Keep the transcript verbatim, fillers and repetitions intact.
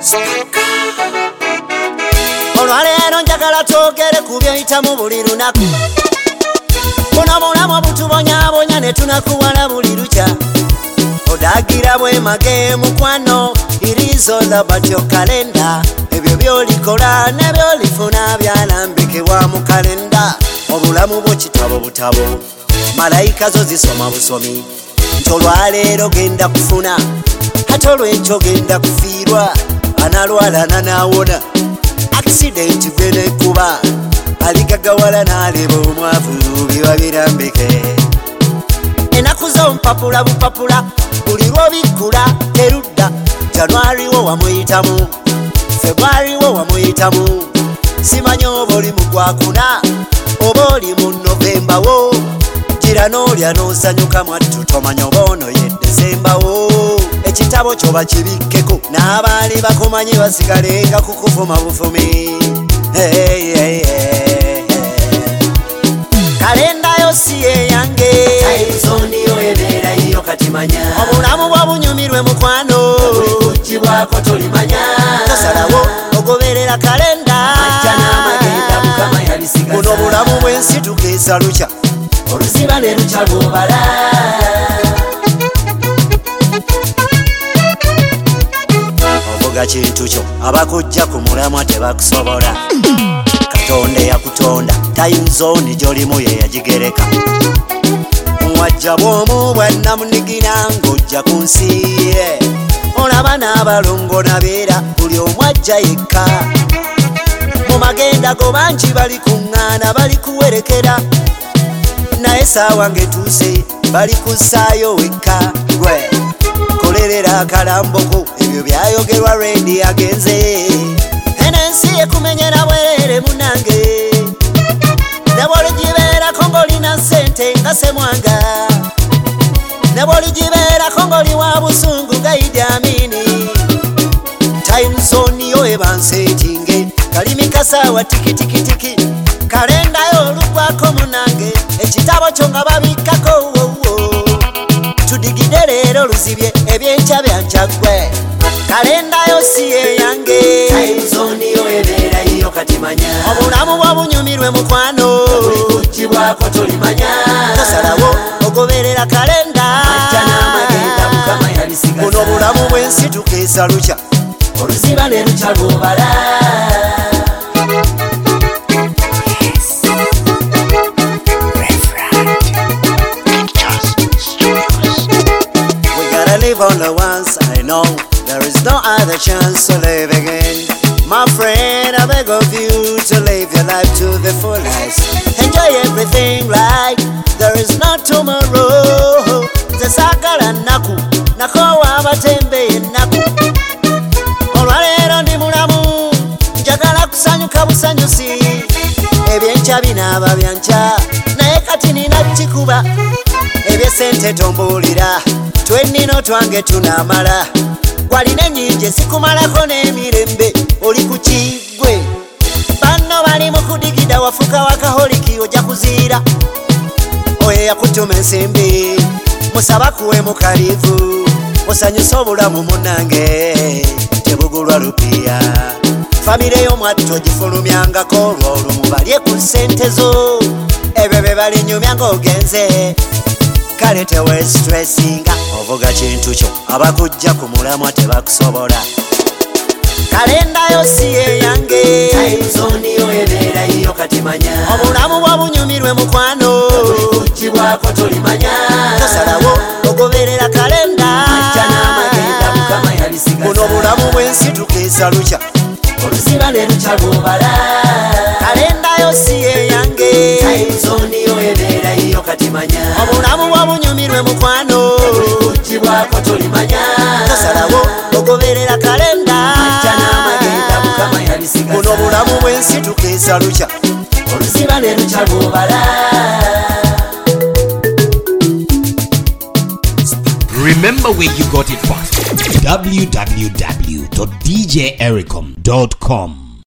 olwaleero njagala twogere ku byoyitamu buli lunaku. Buno bulamu butubonyaabonya ne tunakuwala buli lukya. Odagira bwe mage mukwano, it is all about your calendar. Ebyo byolikola ne byolifuna byalambikibwa mu kalenda. Obulamu bwo kitabo butabo, malayika zo zisoma busomi. Nti olwaleero genda kufuna, ate olw'ekyo genda kufiirwa. Analwala nanaawona, accident gwe nekuba. Aligagawala n'aleba omwavu biba birambike. Enaku zo mpapula bupapula, buli lw'obikkula terudda. Januari wo wamuyitamu, Februari wo wamuyitamu. Simanyi oba oli mu Gwakuna oba oli mu Novemba wo. Gira n'olya n'osanyuka mwattu tomanya oba ono ye Desemba wo. Ekitabo kyo bakibikkeko n'abaali bakumanyi basigalenga kukuvuma bufumi. Hey, hey, hey. Kalenda yo si eyange, time zone yo ebeera yo katimanya. Obulamu bwa bunyumirwe mukwano, buli kugibwako tolimanya. Tosalawo ogoberera kalenda, ajja n'amagenda Mukama yabisigaza. Buno bulamu bw'ensi tugeesa lukya, oluziba ne lukya lw'obala. Ovuga kintu kyo abakujja ku mulamwa tebakusobola. Katonda yakutonda, time zone gy'olimu ye yagigereka. Wajja bw'omu bwannamunigina ng'ojja ku nsi ye. Olaba n'abalongo nabeera buli omu ajja yekka. Mu magenda go bangi bali kuŋŋaana bali kuwerekera, naye saawa ng'etuuse bali kussaayo wekka. Gwe kolerera akalamboko, ebyo byayogerwa rendi agenze. Eno ensi ekumenyera bwerere munange, ne bw'oligibeerako ng'olina ssente nga Ssemwanga, ne bw'oligibeerako ng'oli wa busungu nga Idi Amini. Time zone yo eba nseetinge, kalimi kasaawa tikitikitiki. Kalenda yo olugwako munange, ekitabo kyo nga babikkako. Tudigide leero luzibye ebyenkya byankyagwe. Kalenda yo si eyange, time zone yo ebeera yo katimanya. Obulamu bwa bunyumirwe mukwano, buli kugibwako tolimanya. Tosalawo ogoberera kalenda, ajja n'amagenda Mukama yabisigaza. Buno bulamu bw'ensi tugeesa lukya, oluziba ne lukya lw'obala. Live only once, I know there is no other chance to live again. My friend, I beg of you to live your life to the fullest. Enjoy everything like there is no tomorrow. Zesagala naku, nako wabatembe naku. Olwaleero ndi mulamu, njagala kusanyuka busanyusi. Ebyenkya binaaba byankya, naye kati nina kikuba. Ebyesente tombuulira, twennino twange tunamala. Walina ennyingi zikumalako n'emirembe, oli ku kigwe. Banno bali mu kudigida wafuka wakaholiki ojja kuziira. Oyo yakutuma ensimbi, musaba kuwe mukalivu. Osanyusa obulamu munange, tebugulwa lupiya. Famire y'omwatto gifulumyangako olw'olumu balye ku ssente zo. Ebyo bye balinyumya ng'ogenze, kale tewe stressinga. Ovuga kintu kyo abakujja ku mulamwa tebakusobola. Kalenda yo si eyange, time zone yo ebeera yo katimanya. Obulamu bwa bunyumirwe mukwano, buli kugibwako tolimanya. Tosalawo ogoberera kalenda, ajja n'amagenda Mukama yabisigaza. Buno bulamu bw'ensi tugeesa lukya, oluziba ne lukya lw'obala. Kalenda yo si eyange, time zone yo ebeera yo katimanya. Obulamu bwa bunyumirwe mukwano, buli kugibwako tolimanya. Tosalawo ogoberera kalenda, ajja n'amagenda Mukama yabisigaza. Buno bulamu bw'ensi tugeesa lukya, oluziba ne lukya lw'obala. Remember where you got it from. w w w dot d j ericom dot com